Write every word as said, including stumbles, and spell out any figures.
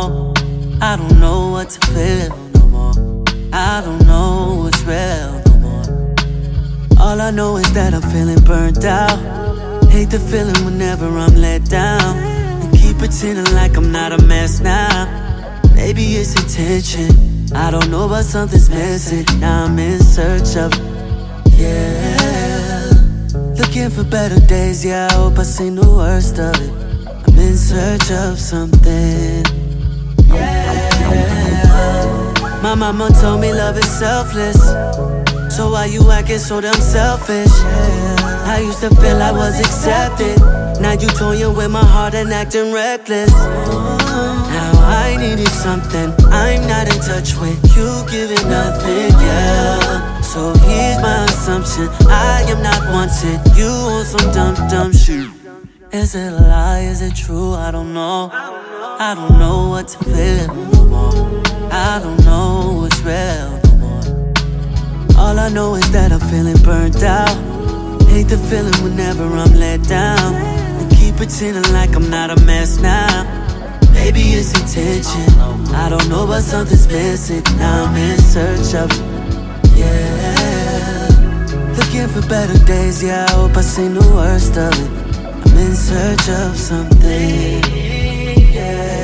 more. I don't know what to feel no more. I don't know what's real no more. All I know is that I'm feeling burnt out. Hate the feeling whenever I'm let down. And keep pretending like I'm not a mess now. Maybe it's intention, I don't know, but something's missing. Now I'm in search of, yeah, looking for better days, yeah, I hope I seen the worst of it. I'm in search of something, yeah. My mama told me love is selfless, so why you acting so damn selfish? I used to feel I was accepted, now you toying with my heart and acting reckless. Now I needed something I'm not in touch with, you giving nothing, yeah. So here's my assumption, I am not wanted, you on some dumb dumb shit. Is it a lie, is it true, I don't know. I don't know what to feel no more. I don't know what's real no more. All I know is that I'm feeling burnt out. Hate the feeling whenever I'm let down. And keep pretending like I'm not a mess now. Maybe it's intention, I don't know, but something's missing. Now I'm in search of, yeah, looking for better days, yeah, I hope I seen the worst of it. I'm in search of something, yeah.